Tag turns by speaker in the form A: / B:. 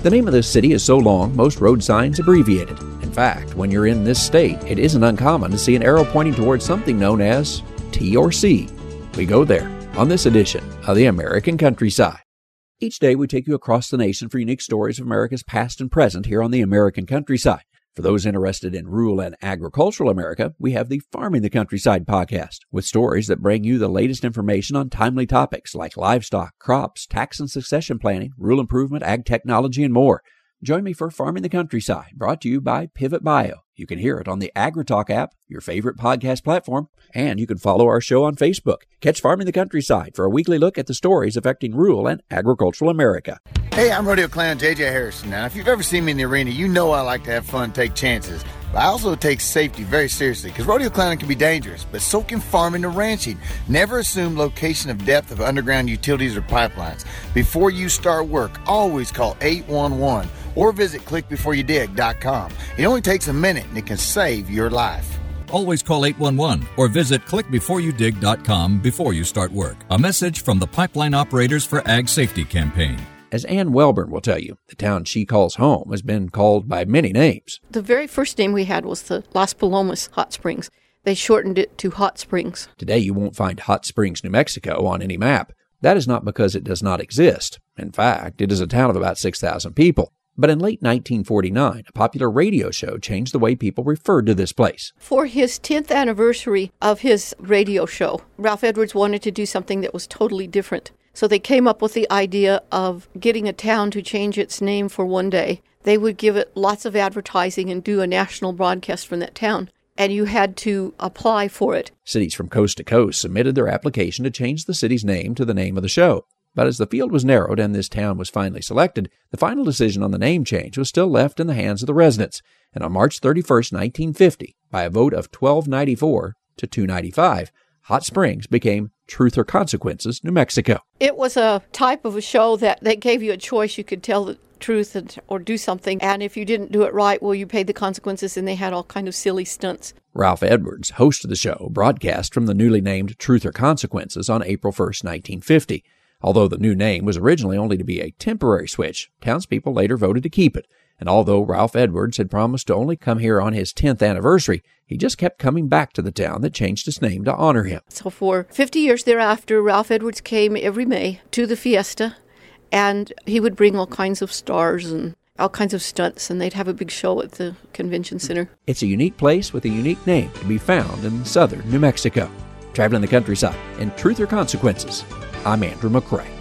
A: The name of this city is so long, most road signs abbreviated. In fact, when you're in this state, it isn't uncommon to see an arrow pointing towards something known as T or C. We go there on this edition of the American Countryside. Each day we take you across the nation for unique stories of America's past and present here on the American Countryside. For those interested in rural and agricultural America, we have the Farming the Countryside podcast, with stories that bring you the latest information on timely topics like livestock, crops, tax and succession planning, rural improvement, ag technology, and more. Join me for Farming the Countryside, brought to you by Pivot Bio. You can hear it on the AgriTalk app, your favorite podcast platform, and you can follow our show on Facebook. Catch Farming the Countryside for a weekly look at the stories affecting rural and agricultural America.
B: Hey, I'm Rodeo Clown JJ Harrison. Now, if you've ever seen me in the arena, you know I like to have fun and take chances. But I also take safety very seriously, because rodeo clowning can be dangerous, but so can farming and ranching. Never assume location of depth of underground utilities or pipelines. Before you start work, always call 811 or visit clickbeforeyoudig.com. It only takes a minute and it can save your life.
C: Always call 811 or visit clickbeforeyoudig.com before you start work. A message from the Pipeline Operators for Ag Safety campaign.
A: As Ann Welborn will tell you, the town she calls home has been called by many names.
D: The very first name we had was the Las Palomas Hot Springs. They shortened it to Hot Springs.
A: Today you won't find Hot Springs, New Mexico on any map. That is not because it does not exist. In fact, it is a town of about 6,000 people. But in late 1949, a popular radio show changed the way people referred to this place.
D: For his 10th anniversary of his radio show, Ralph Edwards wanted to do something that was totally different. So they came up with the idea of getting a town to change its name for one day. They would give it lots of advertising and do a national broadcast from that town. And you had to apply for it. Cities from coast to coast submitted their application to change the city's name to the name of the show. But as the field was narrowed and this town was finally selected, the final decision on the name change was still left in the hands of the residents. And on March 31st, 1950, by a vote of 1294 to 295, Hot Springs became Truth or Consequences, New Mexico. It was a type of a show that gave you a choice. You could tell the truth or do something. And if you didn't do it right, well, you paid the consequences, and they had all kind of silly stunts. Ralph Edwards, host of the show, broadcast from the newly named Truth or Consequences on April 1st, 1950. Although the new name was originally only to be a temporary switch, townspeople later voted to keep it. And although Ralph Edwards had promised to only come here on his 10th anniversary, he just kept coming back to the town that changed its name to honor him. So for 50 years thereafter, Ralph Edwards came every May to the fiesta, and he would bring all kinds of stars and all kinds of stunts, and they'd have a big show at the convention center. It's a unique place with a unique name to be found in southern New Mexico. Traveling the countryside in Truth or Consequences, I'm Andrew McCrae.